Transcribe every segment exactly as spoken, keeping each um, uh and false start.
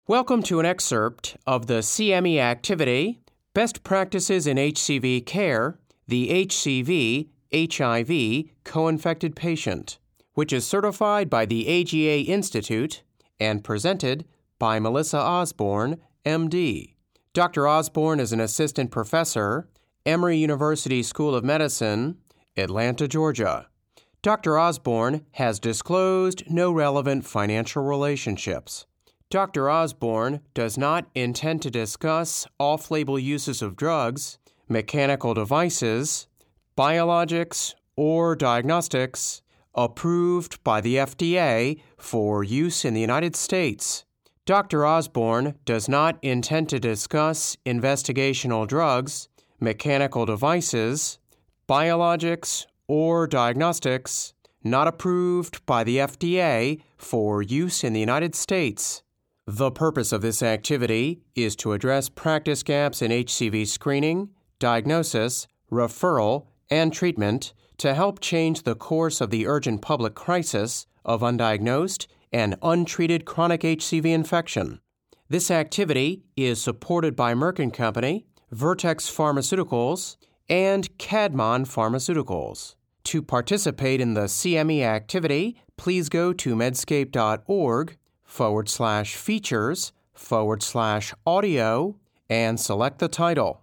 Welcome to an excerpt of the C M E activity, Best Practices in H C V Care, the H C V H I V Co-Infected Patient, which is certified by the A G A Institute and presented by Melissa Osborne, M D. Doctor Osborne is an assistant professor, Emory University School of Medicine, Atlanta, Georgia. Doctor Osborne has disclosed no relevant financial relationships. Doctor Osborne does not intend to discuss off-label uses of drugs, mechanical devices, biologics, or diagnostics approved by the F D A for use in the United States. Doctor Osborne does not intend to discuss investigational drugs, mechanical devices, biologics, or diagnostics not approved by the F D A for use in the United States. The purpose of this activity is to address practice gaps in H C V screening, diagnosis, referral, and treatment to help change the course of the urgent public crisis of undiagnosed and untreated chronic H C V infection. This activity is supported by Merck and Company, Vertex Pharmaceuticals, and Kadmon Pharmaceuticals. To participate in the C M E activity, please go to medscape.org forward slash features forward slash audio and select the title.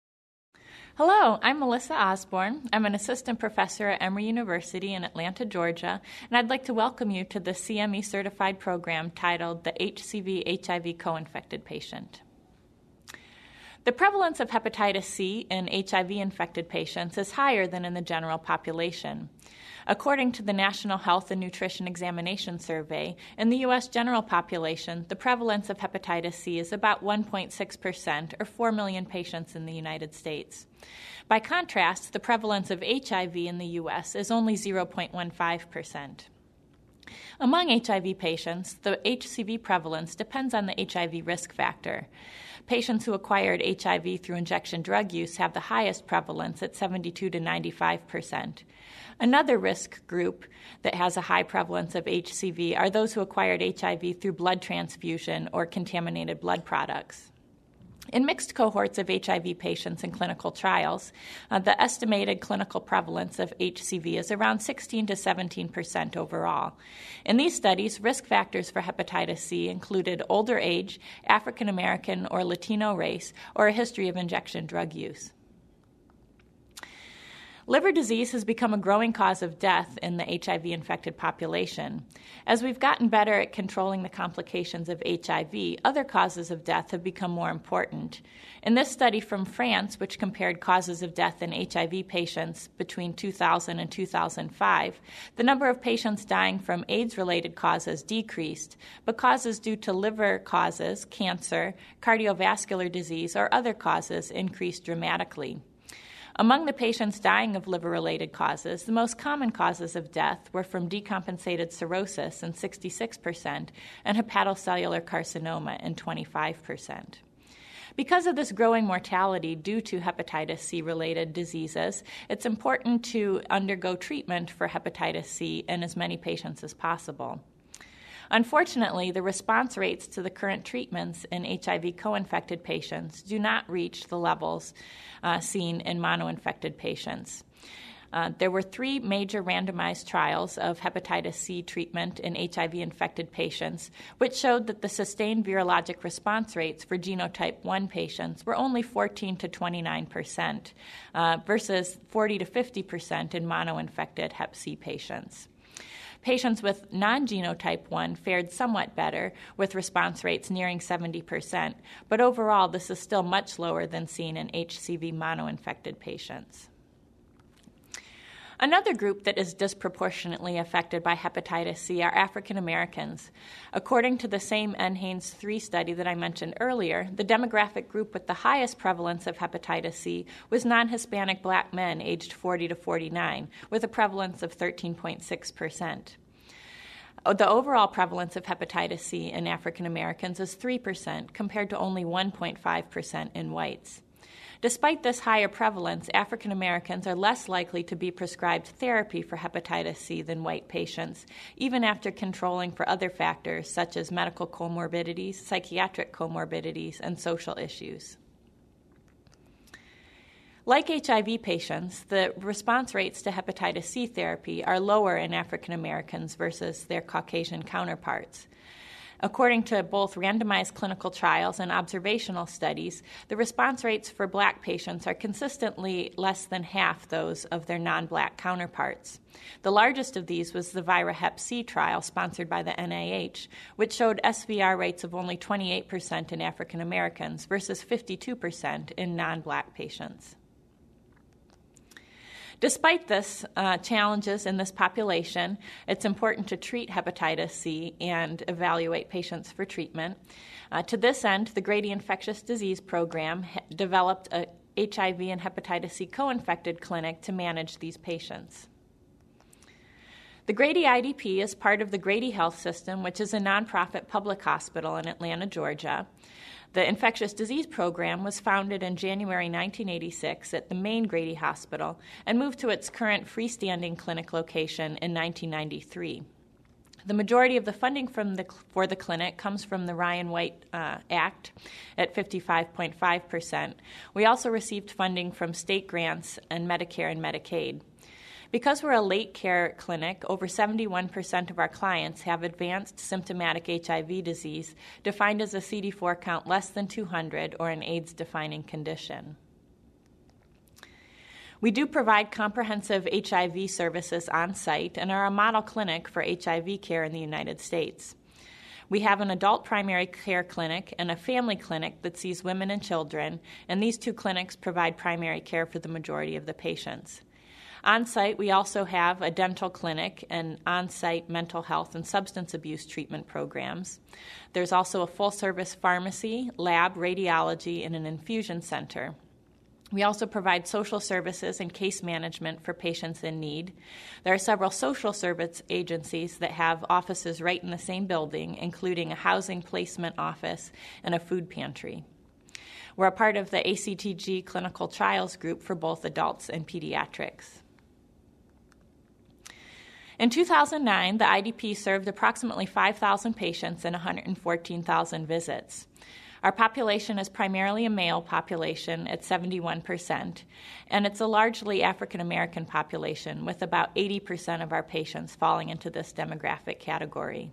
Hello, I'm Melissa Osborne. I'm an assistant professor at Emory University in Atlanta, Georgia, and I'd like to welcome you to the C M E certified program titled the H C V H I V Co-Infected Patient. The prevalence of hepatitis C in H I V-infected patients is higher than in the general population. According to the National Health and Nutrition Examination Survey, in the U S general population, the prevalence of hepatitis C is about one point six percent, or four million patients in the United States. By contrast, the prevalence of H I V in the U S is only zero point one five percent. Among H I V patients, the H C V prevalence depends on the H I V risk factor. Patients who acquired H I V through injection drug use have the highest prevalence at seventy-two to ninety-five percent. Another risk group that has a high prevalence of H C V are those who acquired H I V through blood transfusion or contaminated blood products. In mixed cohorts of H I V patients in clinical trials, uh, the estimated clinical prevalence of H C V is around sixteen to seventeen percent overall. In these studies, risk factors for hepatitis C included older age, African American or Latino race, or a history of injection drug use. Liver disease has become a growing cause of death in the H I V-infected population. As we've gotten better at controlling the complications of H I V, other causes of death have become more important. In this study from France, which compared causes of death in H I V patients between two thousand and two thousand five, the number of patients dying from AIDS-related causes decreased, but causes due to liver causes, cancer, cardiovascular disease, or other causes increased dramatically. Among the patients dying of liver-related causes, the most common causes of death were from decompensated cirrhosis in sixty-six percent and hepatocellular carcinoma in twenty-five percent. Because of this growing mortality due to hepatitis C-related diseases, it's important to undergo treatment for hepatitis C in as many patients as possible. Unfortunately, the response rates to the current treatments in H I V co-infected patients do not reach the levels uh, seen in mono-infected patients. Uh, there were three major randomized trials of hepatitis C treatment in H I V-infected patients, which showed that the sustained virologic response rates for genotype one patients were only fourteen to twenty-nine percent uh, versus forty to fifty percent in mono-infected hep C patients. Patients with non-genotype one fared somewhat better, with response rates nearing seventy percent, but overall this is still much lower than seen in H C V mono-infected patients. Another group that is disproportionately affected by hepatitis C are African Americans. According to the same NHANES three study that I mentioned earlier, the demographic group with the highest prevalence of hepatitis C was non-Hispanic black men aged forty to forty-nine, with a prevalence of thirteen point six percent. The overall prevalence of hepatitis C in African Americans is three percent, compared to only one point five percent in whites. Despite this higher prevalence, African Americans are less likely to be prescribed therapy for hepatitis C than white patients, even after controlling for other factors such as medical comorbidities, psychiatric comorbidities, and social issues. Like H I V patients, the response rates to hepatitis C therapy are lower in African Americans versus their Caucasian counterparts. According to both randomized clinical trials and observational studies, the response rates for Black patients are consistently less than half those of their non-Black counterparts. The largest of these was the VIRA-Hep-C trial sponsored by the N I H, which showed S V R rates of only twenty-eight percent in African Americans versus fifty-two percent in non-Black patients. Despite this uh, challenges in this population, it's important to treat hepatitis C and evaluate patients for treatment. Uh, to this end, the Grady Infectious Disease Program ha- developed a H I V and hepatitis C co-infected clinic to manage these patients. The Grady I D P is part of the Grady Health System, which is a nonprofit public hospital in Atlanta, Georgia. The infectious disease program was founded in January nineteen eighty-six at the main Grady Hospital and moved to its current freestanding clinic location in nineteen ninety-three. The majority of the funding from the, for the clinic comes from the Ryan White uh, Act at fifty-five point five percent. We also received funding from state grants and Medicare and Medicaid. Because we're a late care clinic, over seventy-one percent of our clients have advanced symptomatic H I V disease, defined as a C D four count less than two hundred or an AIDS-defining condition. We do provide comprehensive H I V services on site and are a model clinic for H I V care in the United States. We have an adult primary care clinic and a family clinic that sees women and children, and these two clinics provide primary care for the majority of the patients. On-site, we also have a dental clinic and on-site mental health and substance abuse treatment programs. There's also a full-service pharmacy, lab, radiology, and an infusion center. We also provide social services and case management for patients in need. There are several social service agencies that have offices right in the same building, including a housing placement office and a food pantry. We're a part of the A C T G clinical trials group for both adults and pediatrics. In two thousand nine, the I D P served approximately five thousand patients and one hundred fourteen thousand visits. Our population is primarily a male population at seventy-one percent, and it's a largely African American population, with about eighty percent of our patients falling into this demographic category.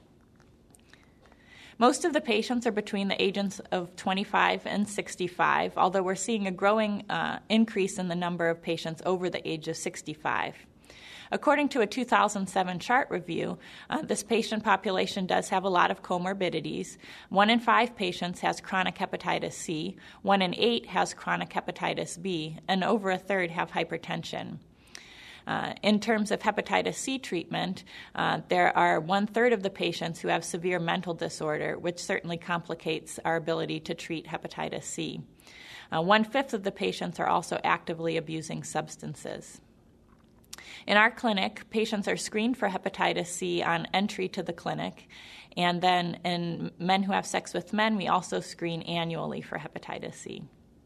Most of the patients are between the ages of twenty-five and sixty-five, although we're seeing a growing uh, increase in the number of patients over the age of sixty-five. According to a two thousand seven chart review, uh, this patient population does have a lot of comorbidities. One in five patients has chronic hepatitis C, one in eight has chronic hepatitis B, and over a third have hypertension. Uh, in terms of hepatitis C treatment, uh, there are one-third of the patients who have severe mental disorder, which certainly complicates our ability to treat hepatitis C. Uh, one-fifth of the patients are also actively abusing substances. In our clinic, patients are screened for hepatitis C on entry to the clinic, and then in men who have sex with men, we also screen annually for hepatitis C.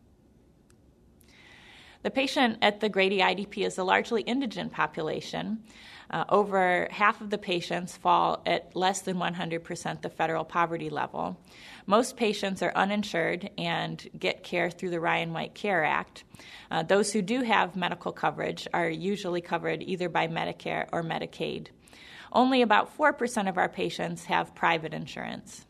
The patient at the Grady I D P is a largely indigent population. Uh, over half of the patients fall at less than one hundred percent the federal poverty level. Most patients are uninsured and get care through the Ryan White Care Act. Uh, those who do have medical coverage are usually covered either by Medicare or Medicaid. Only about four percent of our patients have private insurance.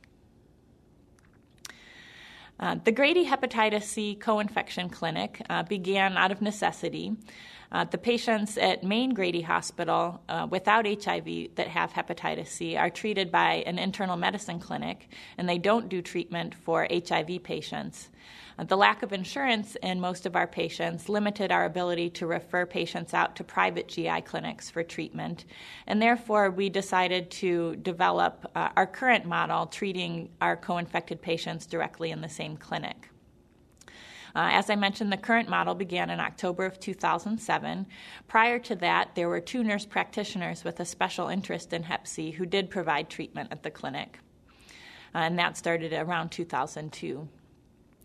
Uh, the Grady Hepatitis C Co-Infection Clinic uh, began out of necessity. Uh, the patients at Main Grady Hospital uh, without H I V that have hepatitis C are treated by an internal medicine clinic, and they don't do treatment for H I V patients. Uh, the lack of insurance in most of our patients limited our ability to refer patients out to private G I clinics for treatment, and therefore we decided to develop uh, our current model, treating our co-infected patients directly in the same clinic. Uh, as I mentioned, the current model began in October of two thousand seven. Prior to that, there were two nurse practitioners with a special interest in hep C who did provide treatment at the clinic, uh, and that started around two thousand two.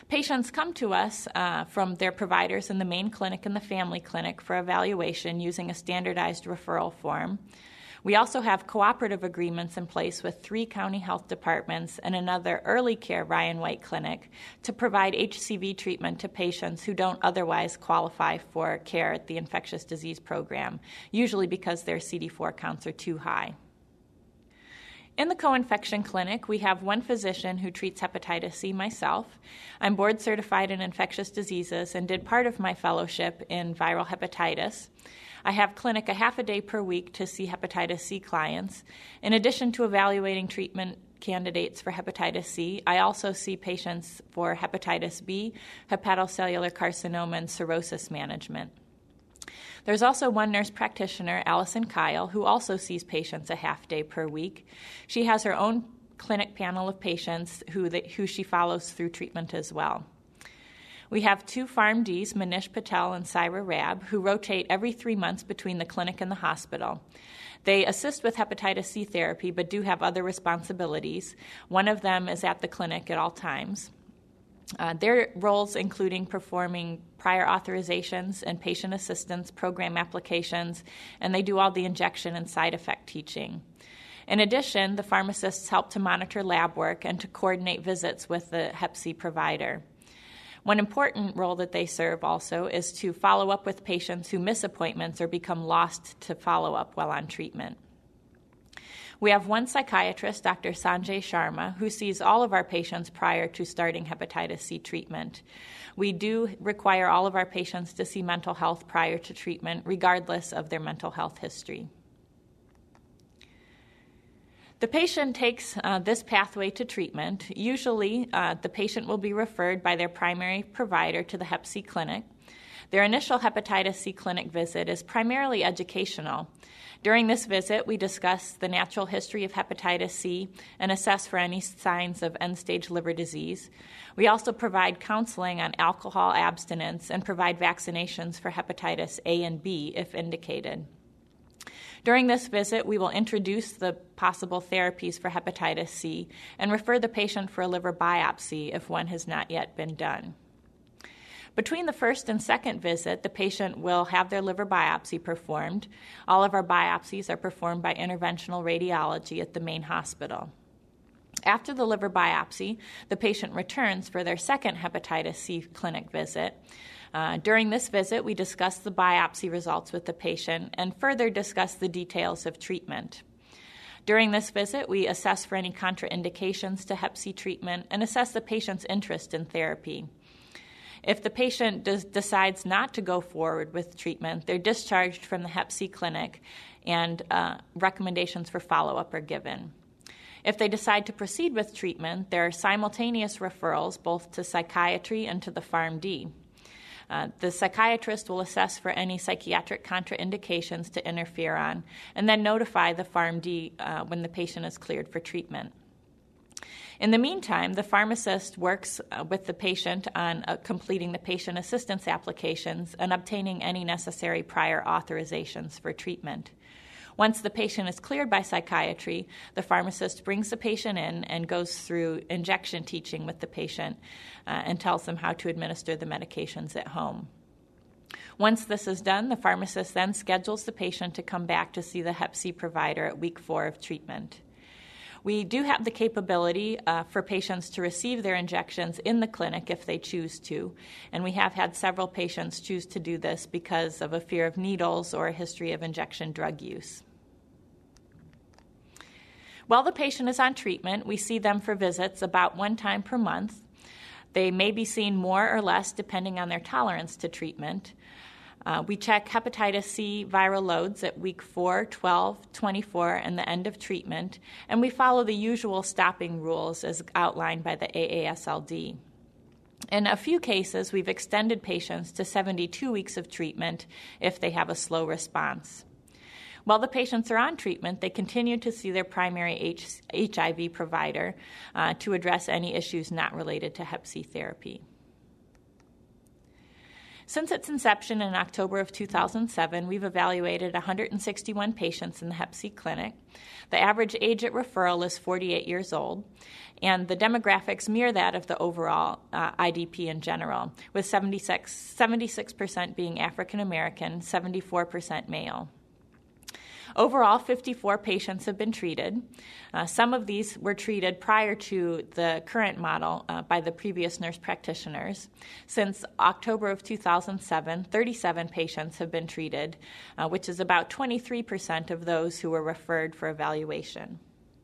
Patients come to us uh, from their providers in the main clinic and the family clinic for evaluation using a standardized referral form. We also have cooperative agreements in place with three county health departments and another early care Ryan White clinic to provide H C V treatment to patients who don't otherwise qualify for care at the infectious disease program, usually because their C D four counts are too high. In the co-infection clinic, we have one physician who treats hepatitis C, myself. I'm board certified in infectious diseases and did part of my fellowship in viral hepatitis. I have clinic a half a day per week to see hepatitis C clients. In addition to evaluating treatment candidates for hepatitis C, I also see patients for hepatitis B, hepatocellular carcinoma, and cirrhosis management. There's also one nurse practitioner, Allison Kyle, who also sees patients a half day per week. She has her own clinic panel of patients who, the, who she follows through treatment as well. We have two PharmDs, Manish Patel and Syra Rab, who rotate every three months between the clinic and the hospital. They assist with hepatitis C therapy but do have other responsibilities. One of them is at the clinic at all times. Uh, their roles including performing prior authorizations and patient assistance program applications, and they do all the injection and side effect teaching. In addition, the pharmacists help to monitor lab work and to coordinate visits with the hep C provider. One important role that they serve also is to follow up with patients who miss appointments or become lost to follow up while on treatment. We have one psychiatrist, Doctor Sanjay Sharma, who sees all of our patients prior to starting hepatitis C treatment. We do require all of our patients to see mental health prior to treatment, regardless of their mental health history. The patient takes uh, this pathway to treatment. Usually, uh, the patient will be referred by their primary provider to the hep C clinic. Their initial hepatitis C clinic visit is primarily educational. During this visit, we discuss the natural history of hepatitis C and assess for any signs of end-stage liver disease. We also provide counseling on alcohol abstinence and provide vaccinations for hepatitis A and B if indicated. During this visit, we will introduce the possible therapies for hepatitis C and refer the patient for a liver biopsy if one has not yet been done. Between the first and second visit, the patient will have their liver biopsy performed. All of our biopsies are performed by interventional radiology at the main hospital. After the liver biopsy, the patient returns for their second hepatitis C clinic visit. Uh, during this visit, we discuss the biopsy results with the patient and further discuss the details of treatment. During this visit, we assess for any contraindications to hep C treatment and assess the patient's interest in therapy. If the patient does, decides not to go forward with treatment, they're discharged from the hep C clinic and uh, recommendations for follow-up are given. If they decide to proceed with treatment, there are simultaneous referrals both to psychiatry and to the PharmD. Uh, the psychiatrist will assess for any psychiatric contraindications to interferon and then notify the PharmD uh, when the patient is cleared for treatment. In the meantime, the pharmacist works uh, with the patient on uh, completing the patient assistance applications and obtaining any necessary prior authorizations for treatment. Once the patient is cleared by psychiatry, the pharmacist brings the patient in and goes through injection teaching with the patient uh, and tells them how to administer the medications at home. Once this is done, the pharmacist then schedules the patient to come back to see the hep C provider at week four of treatment. We do have the capability uh, for patients to receive their injections in the clinic if they choose to, and we have had several patients choose to do this because of a fear of needles or a history of injection drug use. While the patient is on treatment, we see them for visits about one time per month. They may be seen more or less depending on their tolerance to treatment. Uh, we check hepatitis C viral loads at week four, twelve, twenty-four, and the end of treatment, and we follow the usual stopping rules as outlined by the A A S L D. In a few cases, we've extended patients to seventy-two weeks of treatment if they have a slow response. While the patients are on treatment, they continue to see their primary H- HIV provider uh, to address any issues not related to hep C therapy. Since its inception in October of two thousand seven, we've evaluated one hundred sixty-one patients in the Hep C clinic. The average age at referral is forty-eight years old, and the demographics mirror that of the overall uh, I D P in general, with seventy-six, seventy-six percent being African American, seventy-four percent male. Overall, fifty-four patients have been treated. Uh, some of these were treated prior to the current model uh, by the previous nurse practitioners. Since October of two thousand seven, thirty-seven patients have been treated, uh, which is about twenty-three percent of those who were referred for evaluation.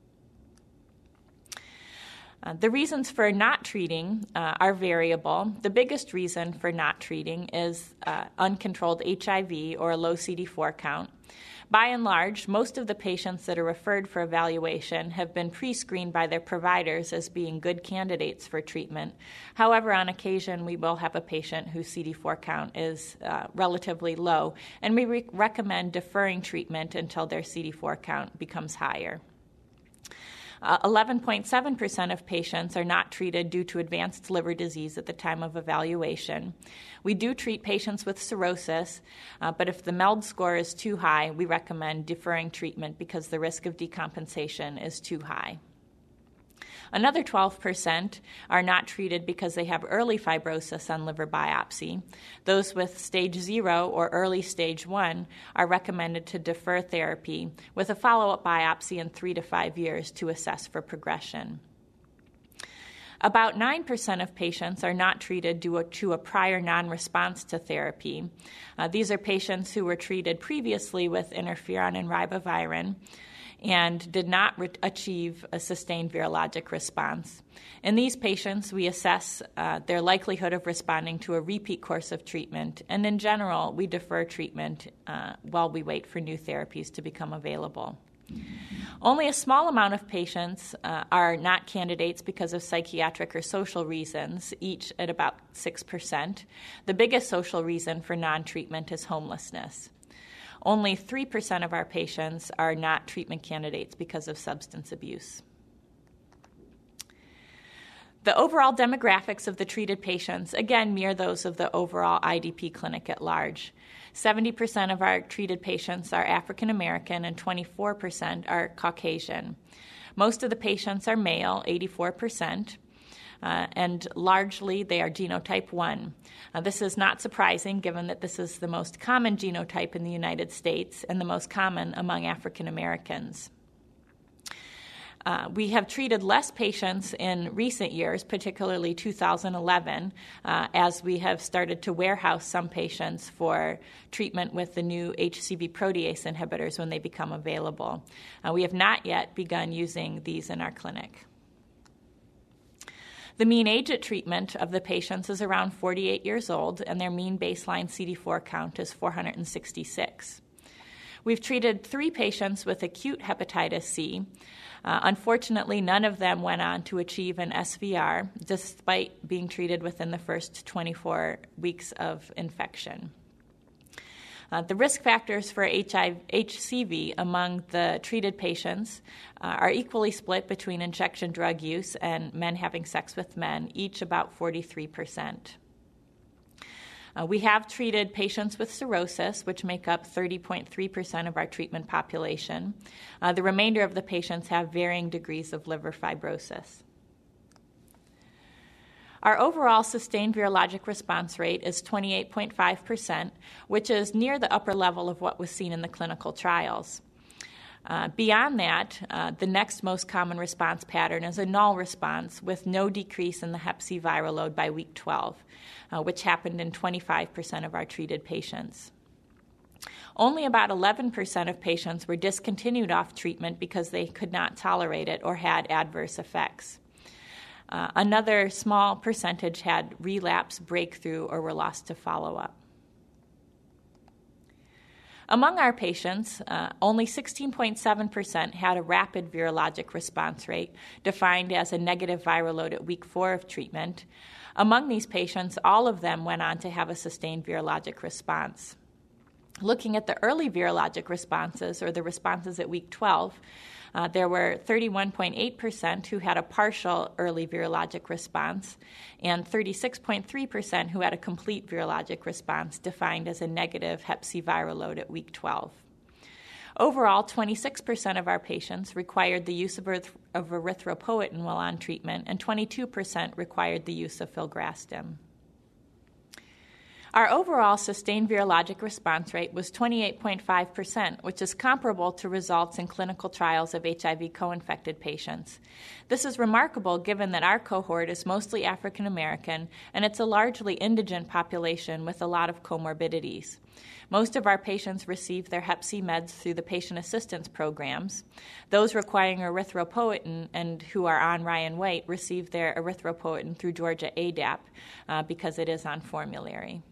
Uh, the reasons for not treating uh, are variable. The biggest reason for not treating is uh, uncontrolled H I V or a low C D four count. By and large, most of the patients that are referred for evaluation have been pre-screened by their providers as being good candidates for treatment. However, on occasion, we will have a patient whose C D four count is uh, relatively low, and we re- recommend deferring treatment until their C D four count becomes higher. Uh, eleven point seven percent of patients are not treated due to advanced liver disease at the time of evaluation. We do treat patients with cirrhosis, uh, but if the MELD score is too high, we recommend deferring treatment because the risk of decompensation is too high. Another twelve percent are not treated because they have early fibrosis on liver biopsy. Those with stage zero or early stage one are recommended to defer therapy with a follow-up biopsy in three to five years to assess for progression. About nine percent of patients are not treated due to a prior non-response to therapy. Uh, these are patients who were treated previously with interferon and ribavirin and did not re- achieve a sustained virologic response. In these patients, we assess uh, their likelihood of responding to a repeat course of treatment, and in general, we defer treatment uh, while we wait for new therapies to become available. Only a small amount of patients uh, are not candidates because of psychiatric or social reasons, each at about six percent. The biggest social reason for non-treatment is homelessness. Only three percent of our patients are not treatment candidates because of substance abuse. The overall demographics of the treated patients, again, mirror those of the overall I D P clinic at large. seventy percent of our treated patients are African American and twenty-four percent are Caucasian. Most of the patients are male, eighty-four percent. Uh, and largely they are genotype one. Uh, this is not surprising given that this is the most common genotype in the United States and the most common among African Americans. Uh, we have treated less patients in recent years, particularly two thousand eleven, uh, as we have started to warehouse some patients for treatment with the new H C V protease inhibitors when they become available. Uh, we have not yet begun using these in our clinic. The mean age at treatment of the patients is around forty-eight years old, and their mean baseline C D four count is four hundred sixty-six. We've treated three patients with acute hepatitis C. Uh, unfortunately, none of them went on to achieve an S V R, despite being treated within the first twenty-four weeks of infection. Uh, the risk factors for H I V, H C V among the treated patients uh, are equally split between injection drug use and men having sex with men, each about forty-three percent. Uh, we have treated patients with cirrhosis, which make up thirty point three percent of our treatment population. Uh, the remainder of the patients have varying degrees of liver fibrosis. Our overall sustained virologic response rate is twenty-eight point five percent, which is near the upper level of what was seen in the clinical trials. Uh, beyond that, uh, the next most common response pattern is a null response with no decrease in the hep C viral load by week twelve, uh, which happened in twenty-five percent of our treated patients. Only about eleven percent of patients were discontinued off treatment because they could not tolerate it or had adverse effects. Uh, another small percentage had relapse, breakthrough, or were lost to follow-up. Among our patients, uh, only sixteen point seven percent had a rapid virologic response rate, defined as a negative viral load at week four of treatment. Among these patients, all of them went on to have a sustained virologic response. Looking at the early virologic responses, or the responses at week twelve, Uh, there were thirty-one point eight percent who had a partial early virologic response and thirty-six point three percent who had a complete virologic response defined as a negative hep C viral load at week twelve. Overall, twenty-six percent of our patients required the use of, eryth- of erythropoietin while on treatment, and twenty-two percent required the use of filgrastim. Our overall sustained virologic response rate was twenty-eight point five percent, which is comparable to results in clinical trials of H I V co-infected patients. This is remarkable given that our cohort is mostly African American and it's a largely indigent population with a lot of comorbidities. Most of our patients receive their hep C meds through the patient assistance programs. Those requiring erythropoietin and who are on Ryan White receive their erythropoietin through Georgia A D A P uh, because it is on formulary.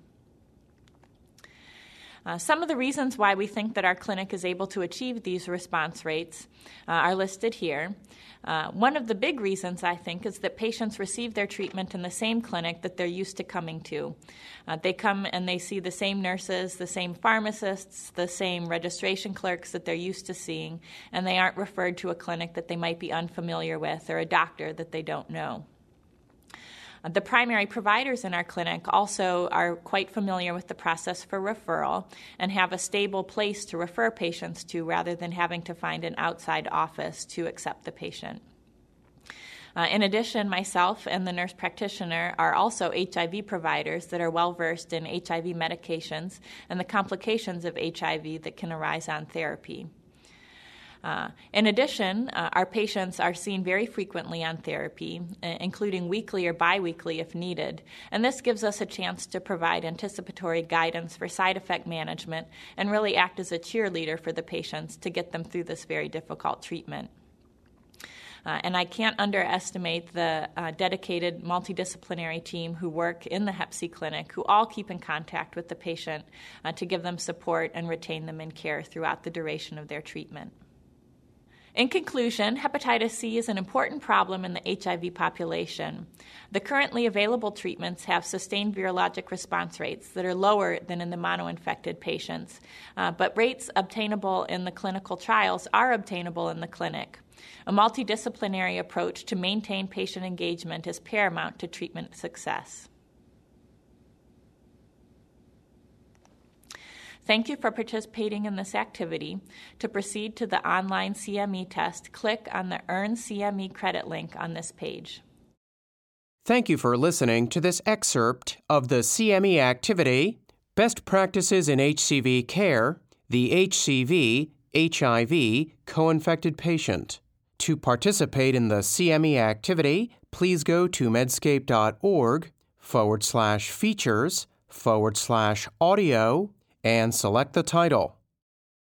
Uh, some of the reasons why we think that our clinic is able to achieve these response rates uh, are listed here. Uh, one of the big reasons, I think, is that patients receive their treatment in the same clinic that they're used to coming to. Uh, they come and they see the same nurses, the same pharmacists, the same registration clerks that they're used to seeing, and they aren't referred to a clinic that they might be unfamiliar with or a doctor that they don't know. The primary providers in our clinic also are quite familiar with the process for referral and have a stable place to refer patients to rather than having to find an outside office to accept the patient. Uh, in addition, myself and the nurse practitioner are also H I V providers that are well-versed in H I V medications and the complications of H I V that can arise on therapy. Uh, in addition, uh, our patients are seen very frequently on therapy, uh, including weekly or biweekly if needed, and this gives us a chance to provide anticipatory guidance for side effect management and really act as a cheerleader for the patients to get them through this very difficult treatment. Uh, and I can't underestimate the uh, dedicated multidisciplinary team who work in the hep C clinic, who all keep in contact with the patient uh, to give them support and retain them in care throughout the duration of their treatment. In conclusion, hepatitis C is an important problem in the H I V population. The currently available treatments have sustained virologic response rates that are lower than in the monoinfected patients, uh, but rates obtainable in the clinical trials are obtainable in the clinic. A multidisciplinary approach to maintain patient engagement is paramount to treatment success. Thank you for participating in this activity. To proceed to the online C M E test, click on the Earn C M E credit link on this page. Thank you for listening to this excerpt of the C M E activity, Best Practices in H C V Care, the H C V H I V Co-Infected Patient. To participate in the C M E activity, please go to medscape.org forward slash features forward slash audio and select the title.